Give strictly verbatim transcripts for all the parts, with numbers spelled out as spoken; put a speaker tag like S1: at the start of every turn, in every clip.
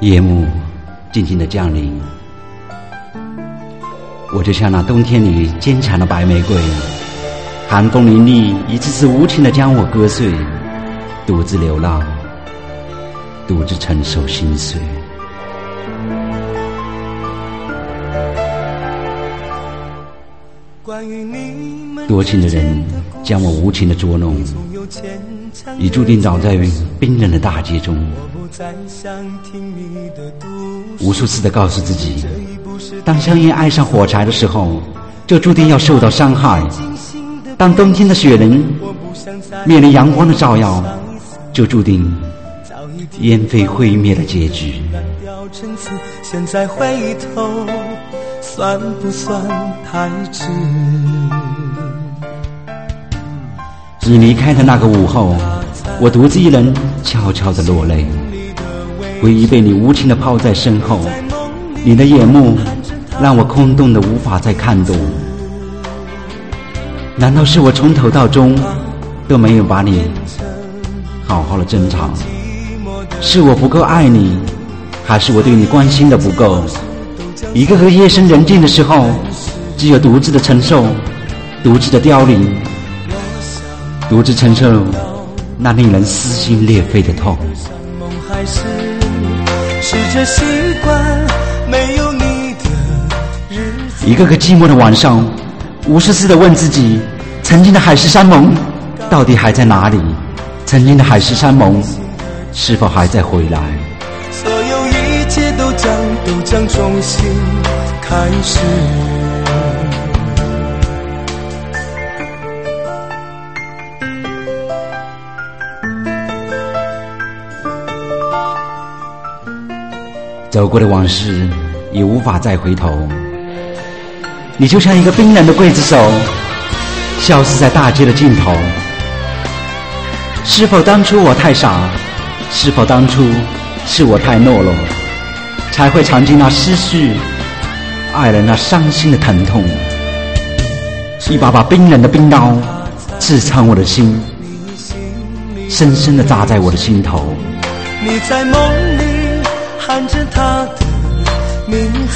S1: 夜幕静静的降临，我就像那冬天里坚强的白玫瑰，寒风凛冽，一次次无情的将我割碎，独自流浪，独自承受心碎。多情的人将我无情的捉弄，已注定倒在冰冷的大街中。无数次的告诉自己，当香烟爱上火柴的时候，就注定要受到伤害；当冬天的雪人面临阳光的照耀，就注定烟飞灰灭的结局。
S2: 现在回头算不算太迟？
S1: 你离开的那个午后，我独自一人悄悄地落泪，回忆被你无情地抛在身后，你的眼目让我空洞的无法再看懂。难道是我从头到终都没有把你好好的珍藏？是我不够爱你，还是我对你关心的不够？一个个夜深人静的时候，只有独自的承受，独自的凋零，独自承受那令人撕心裂肺的痛。一个个寂寞的晚上，无数次的问自己，曾经的海誓山盟到底还在哪里？曾经的海誓山盟是否还在回来？
S2: 所有一切都将都将重新开始。
S1: 走过的往事也无法再回头，你就像一个冰冷的刽子手，消失在大街的尽头。是否当初我太傻？是否当初是我太懦弱，才会尝尽那失去爱人那伤心的疼痛？一把把冰冷的冰刀刺穿我的心，深深地扎在我的心头。
S2: 你在梦里喊着他的名字，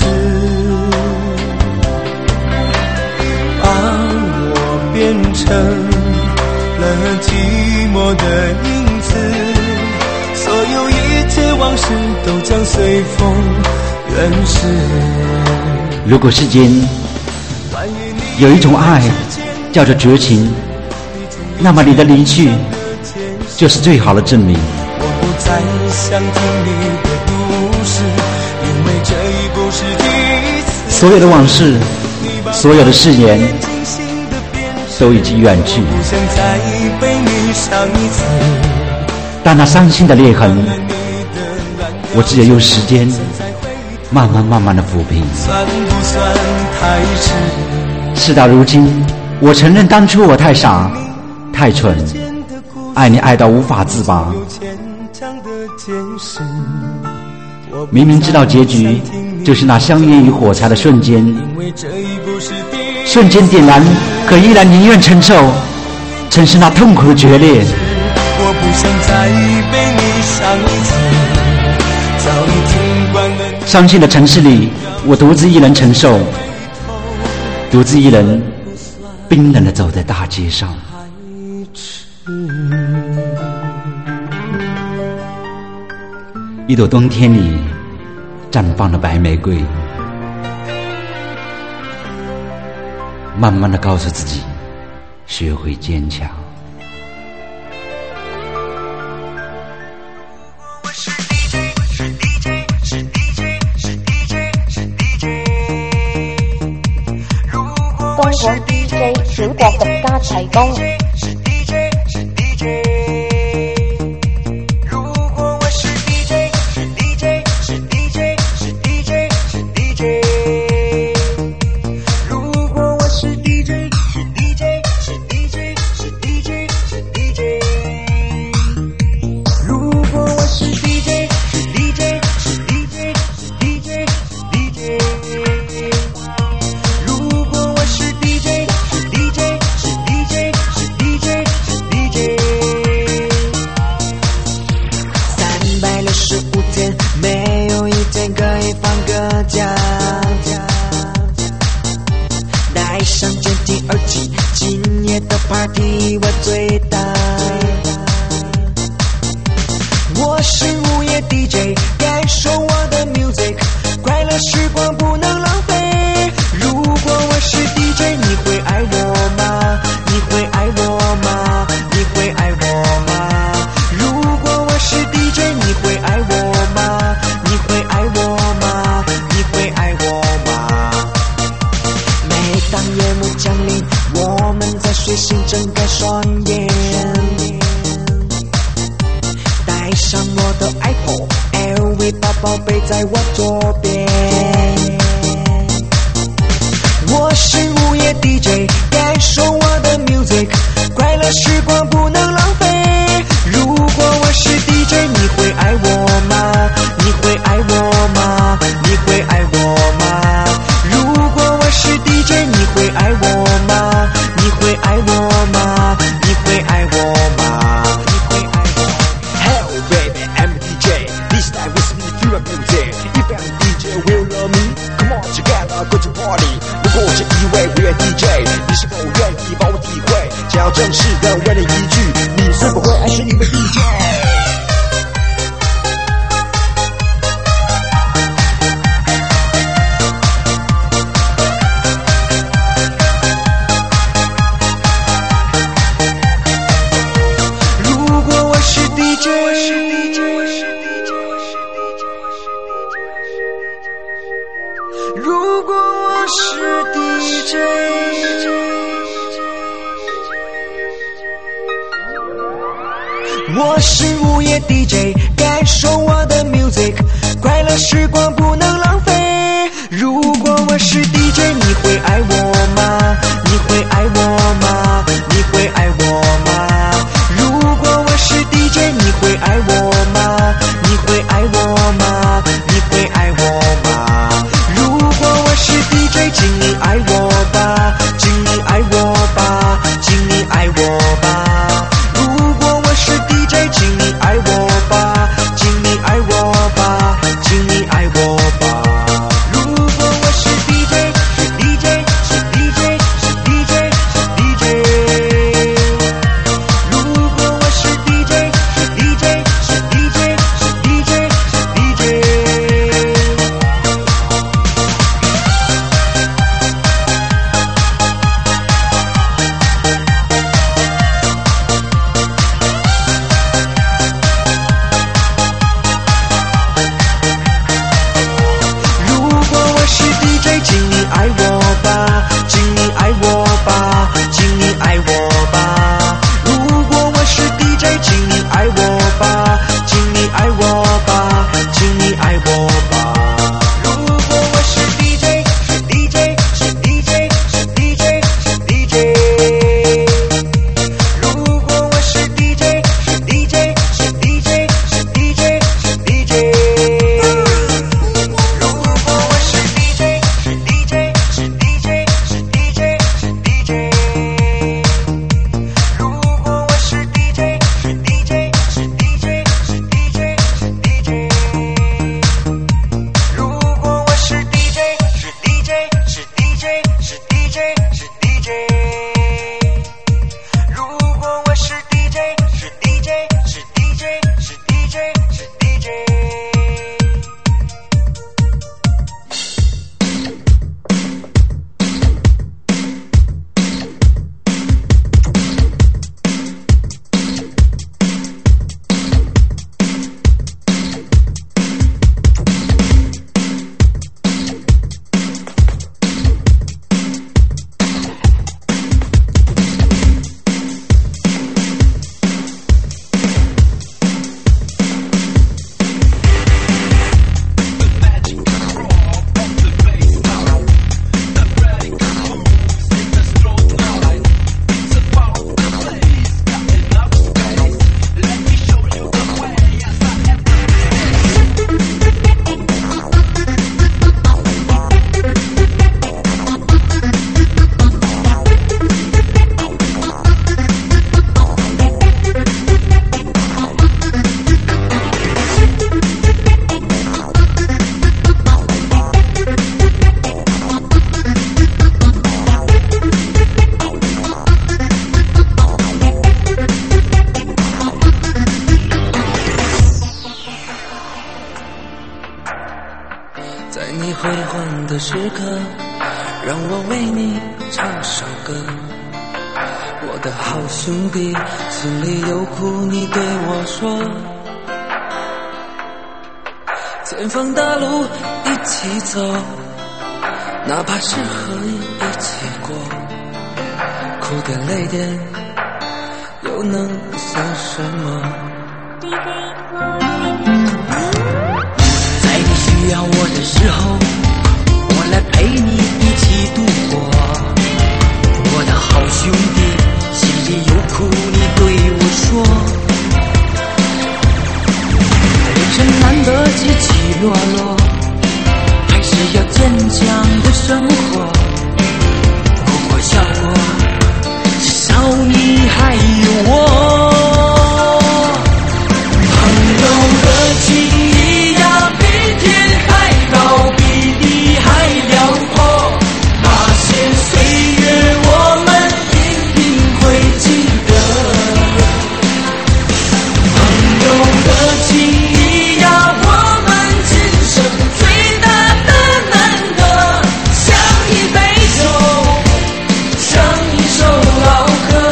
S2: 把我变成了寂寞的影子，所有一切往事都将随风远逝。
S1: 如果世间有一种爱叫做绝情，那么你的离去就是最好的证明。
S2: 我不再想听你的故事，因为这已不是第一次。
S1: 所有的往事，所有的誓言都已经远去，
S2: 不想再被你伤一次。
S1: 但那伤心的裂痕，我只有用时间慢慢慢慢的抚平。
S2: 算不算太迟？
S1: 事到如今，我承认当初我太傻太蠢，爱你爱到无法自拔。明明知道结局就是那香烟与火柴的瞬间，瞬间点燃，可依然宁愿承受承受那痛苦的决裂。
S2: 我不想再被你伤一次，早已听惯了。
S1: 伤心的城市里，我独自一人承受，独自一人冰冷地走在大街上。一朵冬天里绽放的白玫瑰，慢慢地告诉自己，学会坚强。
S3: 東莞 D J 小國獨家提供。
S2: ，Party 我最大。我是午夜 D J， 感受我的 music， 快乐时光不能浪费。如果我是 D J， 你会爱我吗？你会爱我吗？你会爱我吗？如果我是 D J， 你会爱我吗？你会爱我吗？你会爱我吗？每当夜幕降临，我们在睡醒睁开双眼，带上我的 iPhone，L V 把宝贝在我左边。我是午夜 D J， 感受我的 music， 快乐时光不能浪费。如果我是 D J， 你会爱我吗？你会爱我吗？你会爱我吗？如果我是 D J， 你会爱我吗？你会爱我吗？你会爱我吗？你会爱我
S4: Hell baby, I'm a D J. This time with me feel my music. If I'm a D J, will love me? Come on together, go to party. 如果我是一位午夜 D J， 你是否愿意帮我体会？想要正式的问了一句，你是否会爱上一位 D J？
S2: 如果我是 D J， 我是午夜 D J， 感受我的 music， 快乐时光不能浪费。如果我是 D J， 你会爱我吗？你会爱我吗？你会爱我吗？如果我是 D J， 你会爱我吗？你会爱我吗？你会爱我吗？如果我是 D J， 请你爱我吧，请你爱我吧，请你爱我吧。如果我是 D J， 请你爱我吧，请你爱我吧，请你爱我吧。如果我是 D J， 是 D J 的时刻，让我为你唱首歌。我的好兄弟，心里有苦你对我说，前方的路一起走，哪怕是河一起过，哭点累点又能算什么？在你需要我的时候，我来陪你一起度过。我的好兄弟，心里有苦你对我说，人生难得起起落落，还是要坚强的生活。哭过笑过，至少你还有我。朋友的情谊呀，比天还高，比地还辽阔。那些岁月我们一定会记得。朋友的情谊呀，我们今生最大的难得，像一杯酒，像一首老歌。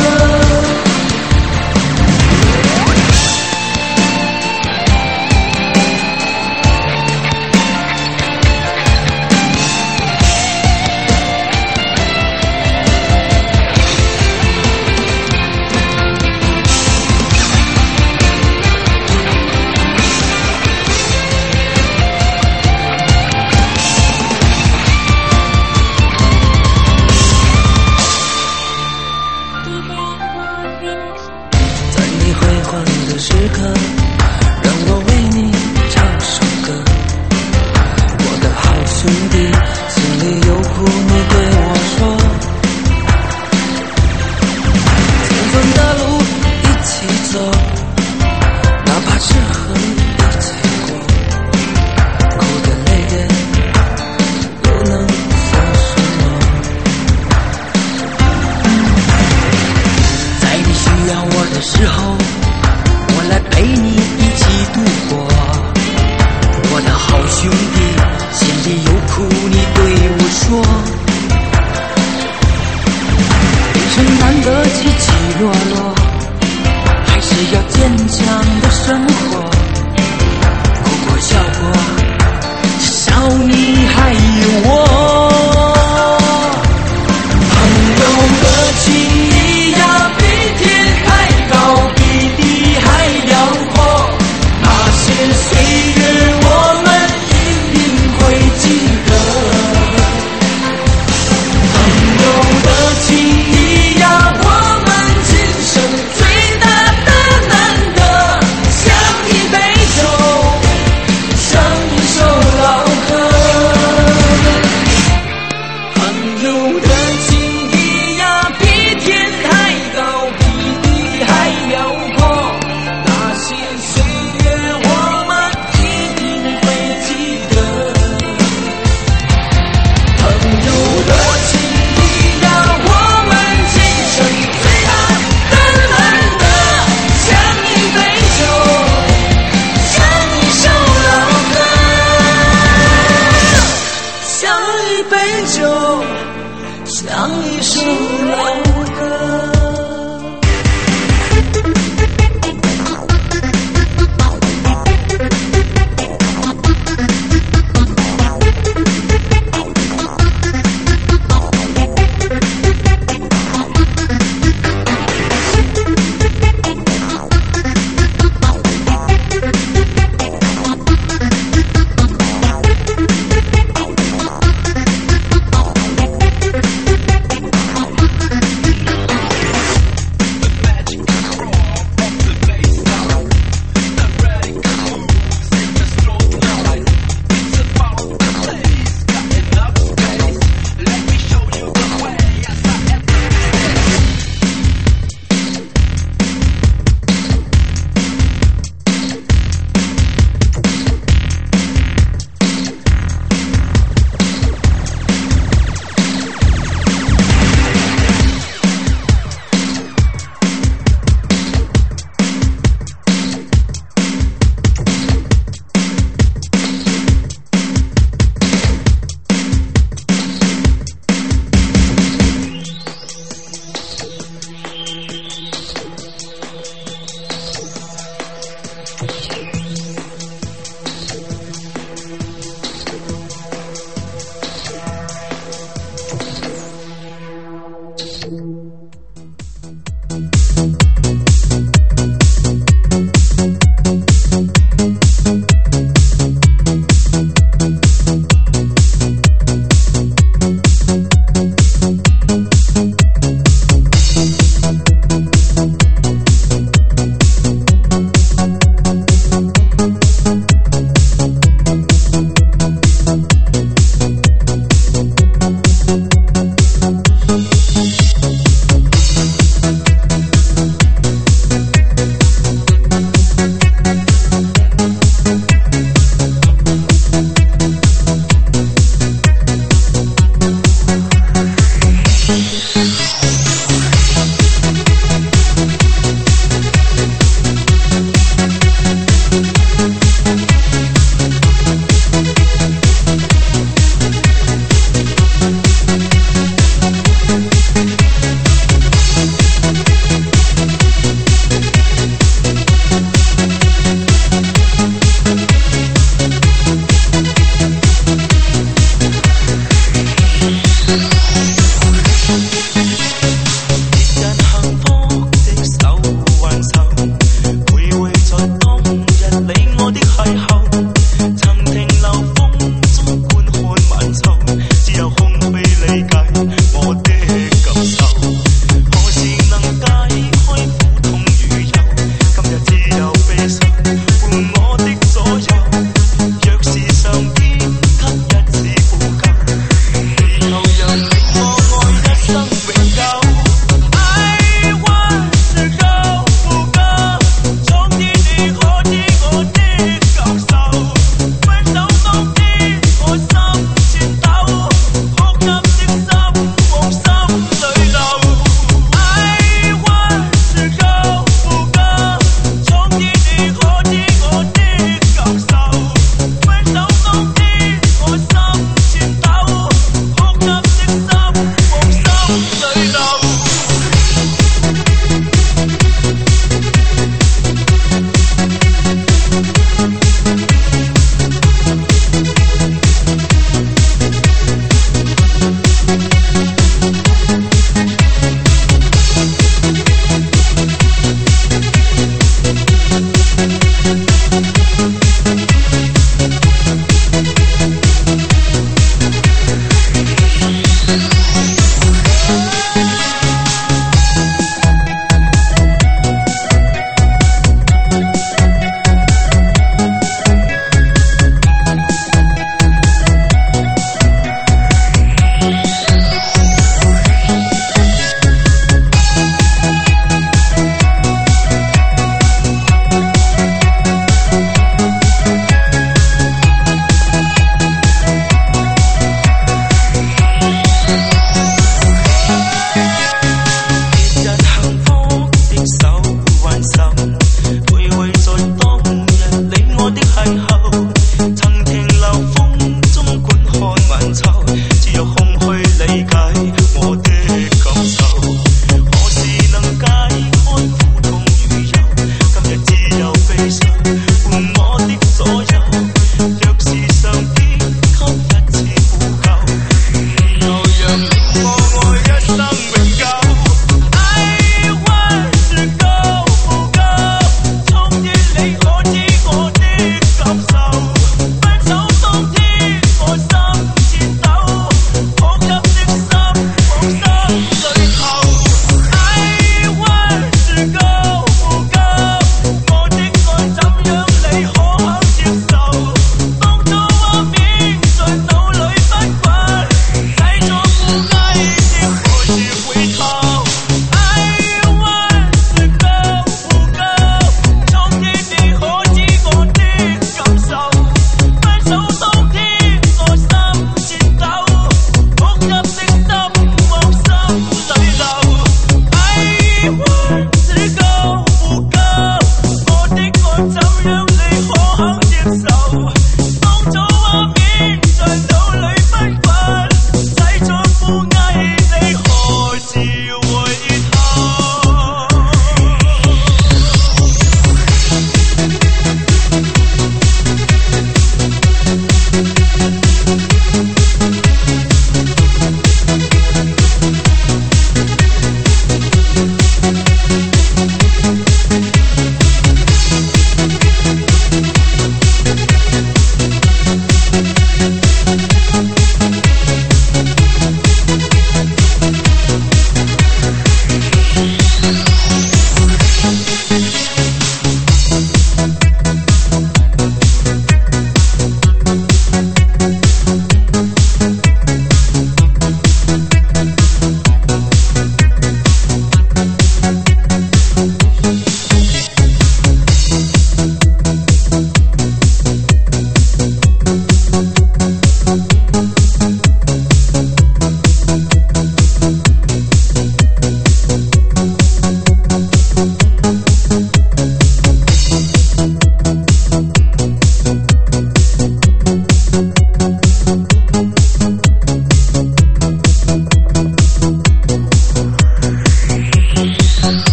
S2: 在你辉煌的时刻，让我为你唱首歌。我的好兄弟，心里有苦你对我说，前方的路一起走，哪怕是河一起过，哭点累点又能算什么？在你需要我的时候，我来陪你一起度过。我的好兄弟，心里有苦你对我说，人生难得起起落落，还是要坚强的生活。哭过笑过，至少你还有我。朋友的情谊呀，比天还高，比地还辽阔。那些岁月我们一定会记得。朋友的情谊呀，我们今生最大的难得，像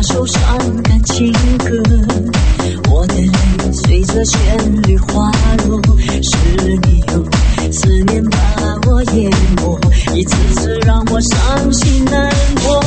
S5: 首伤感情歌，我的泪随着旋律滑落，是你哟，思念把我淹没，一次次让我伤心难过。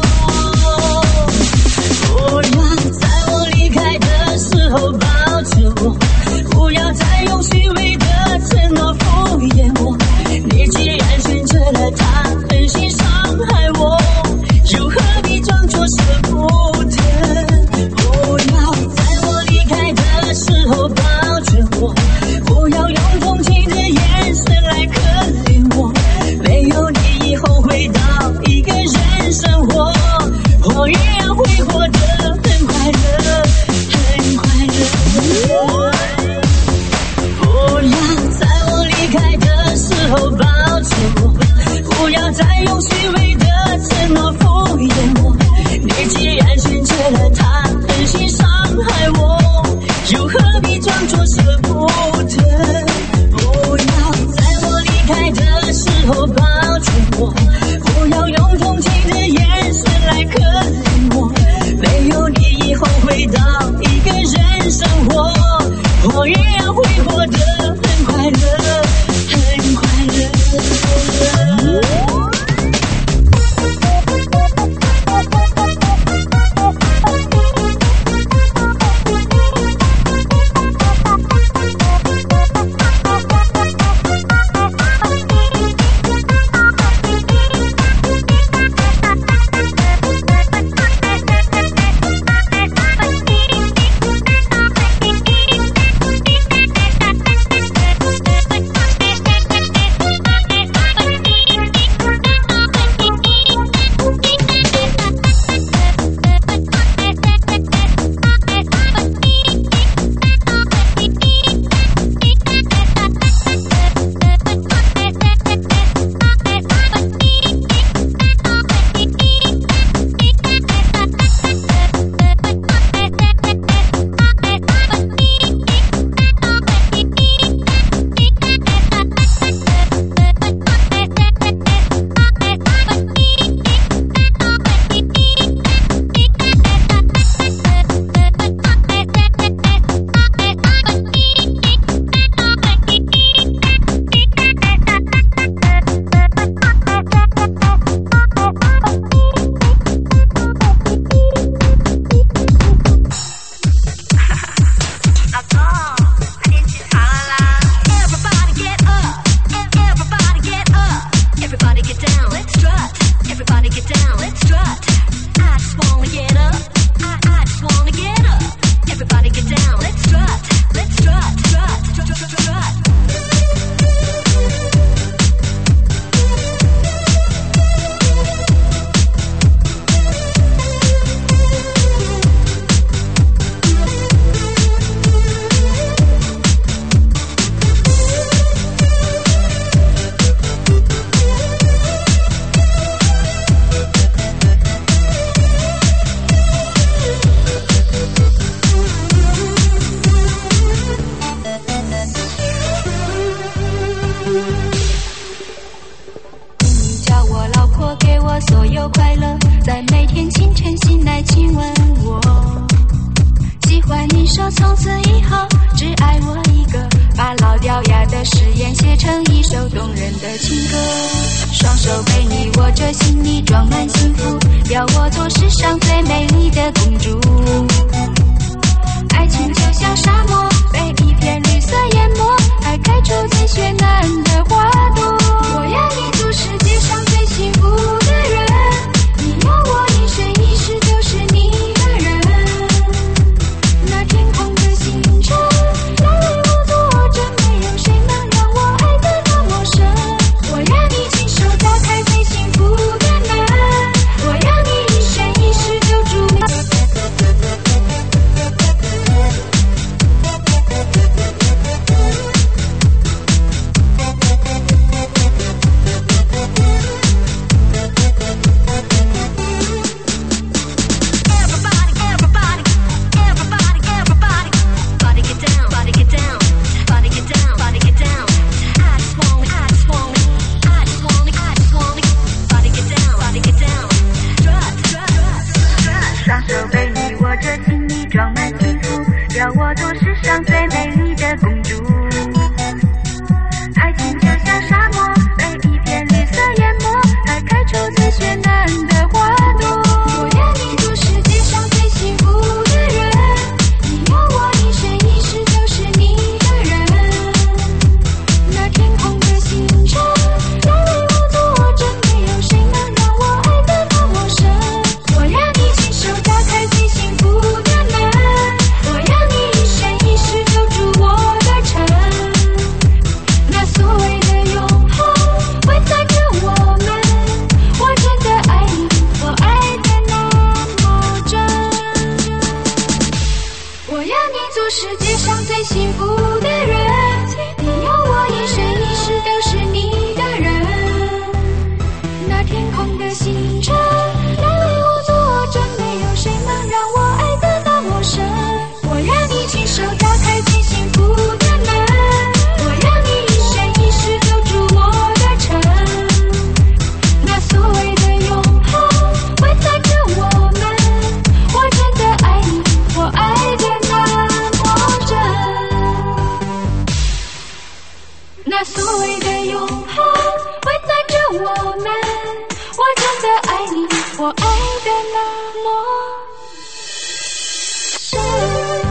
S5: 不要在我离开的时候抱着我，不要再用虚伪的承诺敷衍我，你既然选择了他，狠心伤害我，又何必装作舍不得？不要在我离开的时候抱着我，不要用同情
S6: 着情意装满幸福，要我做世上最美丽的公主。爱情就像沙漠，被一片绿色淹没，还开出最绚烂的花朵。我要你做世界上最幸福的人，你有我一生一世就是你的人。那天空的星辰来为我作证，没有谁能让我爱得那么深。我要你亲手打开最幸福的门，我要你一生一世留住我的城。那所谓的永恒会载着我们，我真的爱你，我爱得那么真。我要你做世界上最幸福的人，你有我一生一世都是你的人。那天空的星辰来为我作证，没有谁能让我爱得那么深。我要你亲手打开最幸福的门，我要你一生一世留住我的城。那所谓的永恒会载着我们，我真的爱你，我爱得那么真。那所谓的永恒会载着我们，我真的爱你，我爱得那么深。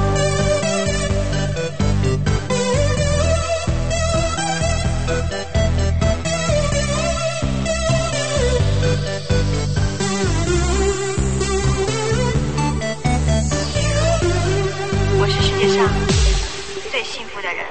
S7: 我是世界上最幸福的人。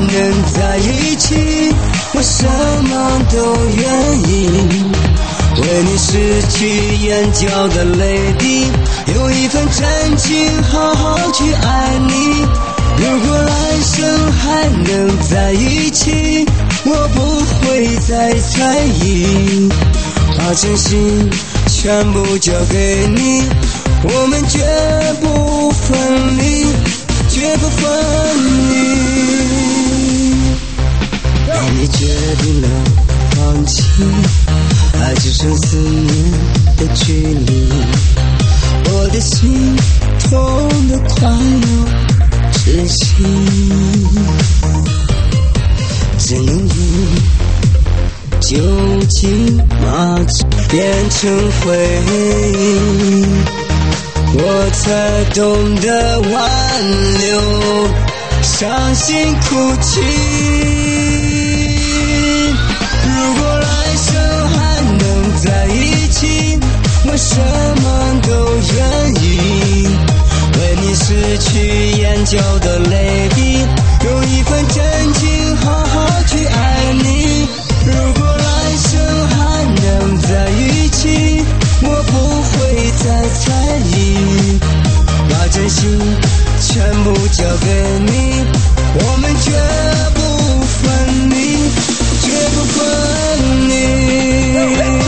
S2: 能在一起，我什么都愿意。为你拾起眼角的泪滴，有一份真情好好去爱你。如果来生还能在一起，我不会再在意，把真心全部交给你，我们绝不分离，绝不分离。当你决定了放弃，爱只剩思念的距离，我的心痛得快要窒息，只能用酒精麻醉变成回忆，我才懂得挽留，伤心哭泣。如果来生还能在一起，我什么都愿意。为你拾取眼角的泪滴，有一份真情好好去爱你。如果来生还能在一起，我不会再在意，把真心全部交给你，我们绝不分离，绝不分离。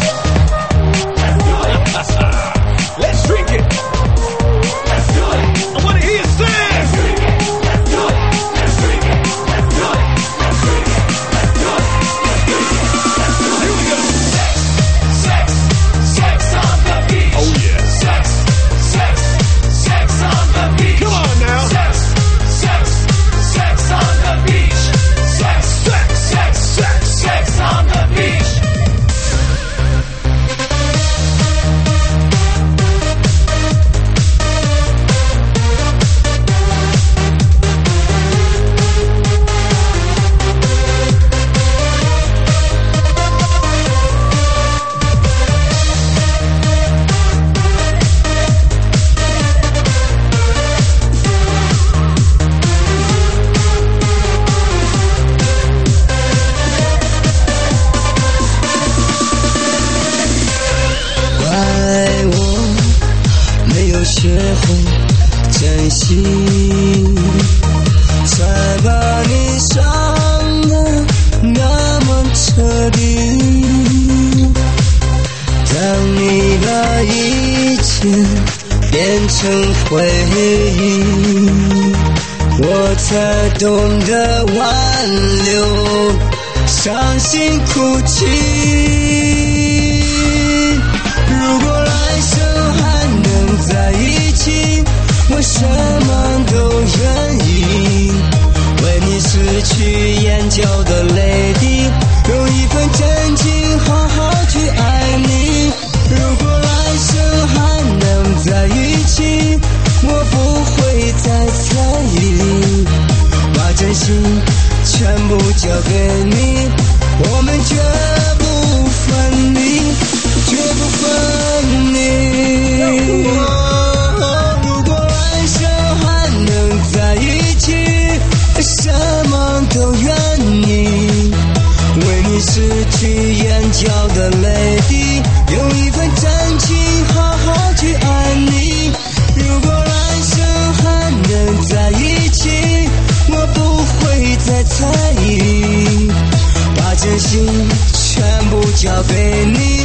S4: Let's drink it. Let's do it. I wanna hear you sing. Let's drink it. Let's do it. Let's drink it. Let's do it. Let's drink it. Let's do it. Let's drink it. Let's do it. Here we go. Sex, sex, sex on the beach. Oh yeah. Sex, sex, sex on the beach. Come on now. Sex, sex, sex on the beach. Sex, sex, sex, sex, sex on the beach.
S2: 学会珍惜，才把你伤得那么彻底。当你把一切变成回忆，我才懂得挽留，伤心哭泣。如果来生还能在一起，我什么都愿意。为你拾取眼角的泪滴，有一份真情好好去爱你。如果来生还能在一起，我不会再在意，把真心全部交给你，我们绝不分离，绝不分离。如果来生还能在一起，什么都愿意。为你拾取眼角的泪滴，有一份真情好好去爱你。如果来生还能在一起，我不会再在意，把真心全部交给你。